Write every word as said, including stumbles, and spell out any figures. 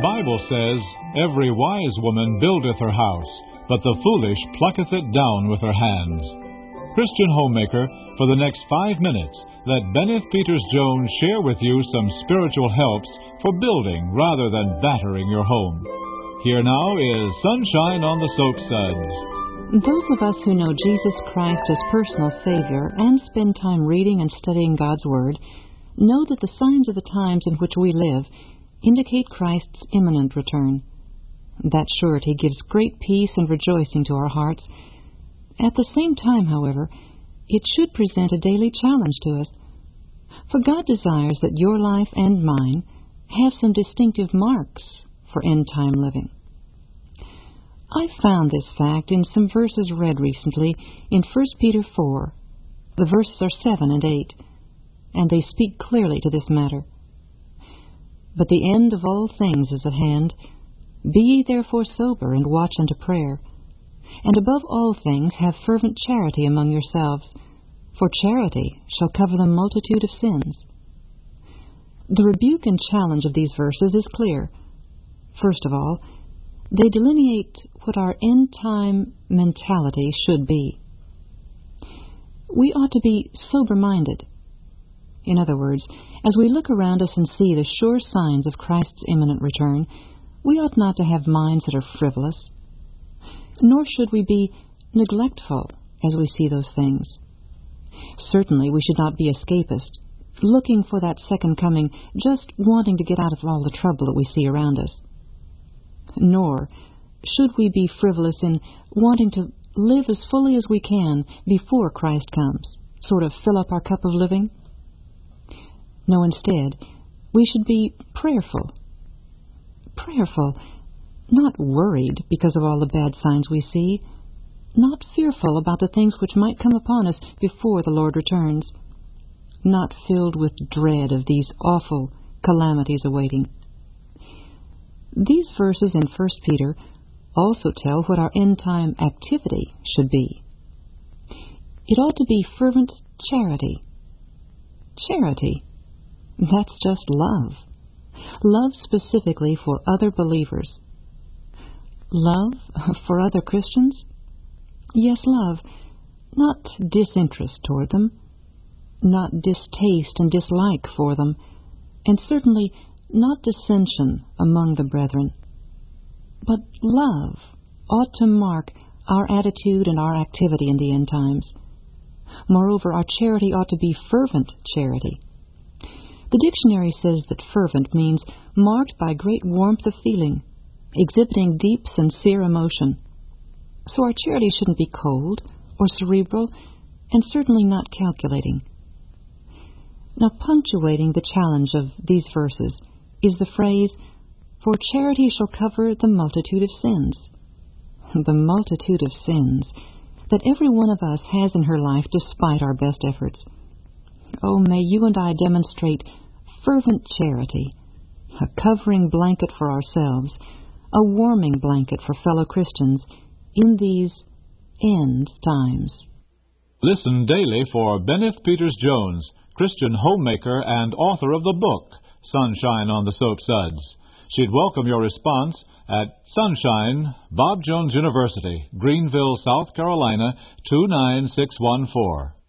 Bible says, "Every wise woman buildeth her house, but the foolish plucketh it down with her hands." Christian homemaker, for the next five minutes, let Benneth Peters Jones share with you some spiritual helps for building rather than battering your home. Here now is Sunshine on the Soapsuds. Those of us who know Jesus Christ as personal Savior and spend time reading and studying God's Word know that the signs of the times in which we live indicate Christ's imminent return. That surety gives great peace and rejoicing to our hearts. At the same time, however, it should present a daily challenge to us. For God desires that your life and mine have some distinctive marks for end-time living. I found this fact in some verses read recently in First Peter four. The verses are seven and eight, and they speak clearly to this matter. "But the end of all things is at hand. Be ye therefore sober, and watch unto prayer. And above all things have fervent charity among yourselves, for charity shall cover the multitude of sins." The rebuke and challenge of these verses is clear. First of all, they delineate what our end-time mentality should be. We ought to be sober-minded. In other words, as we look around us and see the sure signs of Christ's imminent return, we ought not to have minds that are frivolous, nor should we be neglectful as we see those things. Certainly we should not be escapist, looking for that second coming, just wanting to get out of all the trouble that we see around us. Nor should we be frivolous in wanting to live as fully as we can before Christ comes, sort of fill up our cup of living. No, instead, we should be prayerful. Prayerful, not worried because of all the bad signs we see, not fearful about the things which might come upon us before the Lord returns, not filled with dread of these awful calamities awaiting. These verses in First Peter also tell what our end-time activity should be. It ought to be fervent charity. Charity, that's just love. Love specifically for other believers. Love for other Christians? Yes, love, not disinterest toward them, not distaste and dislike for them, and certainly not dissension among the brethren. But love ought to mark our attitude and our activity in the end times. Moreover, our charity ought to be fervent charity. The dictionary says that fervent means marked by great warmth of feeling, exhibiting deep, sincere emotion. So our charity shouldn't be cold or cerebral, and certainly not calculating. Now, punctuating the challenge of these verses is the phrase, "For charity shall cover the multitude of sins." The multitude of sins that every one of us has in her life despite our best efforts. Oh, may you and I demonstrate fervent charity, a covering blanket for ourselves, a warming blanket for fellow Christians in these end times. Listen daily for Benneth Peters Jones, Christian homemaker and author of the book, Sunshine on the Soapsuds. She'd welcome your response at Sunshine, Bob Jones University, Greenville, South Carolina, two nine six one four.